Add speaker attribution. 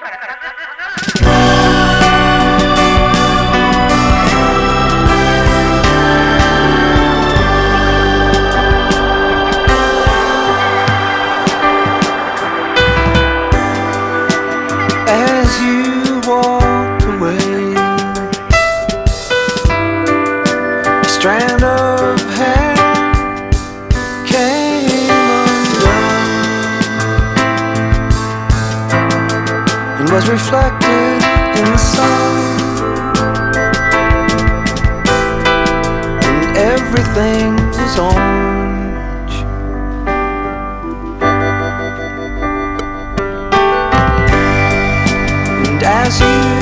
Speaker 1: As you walked away, a strand of hair came undone and was reflected in the sun, and everything was orange. And as you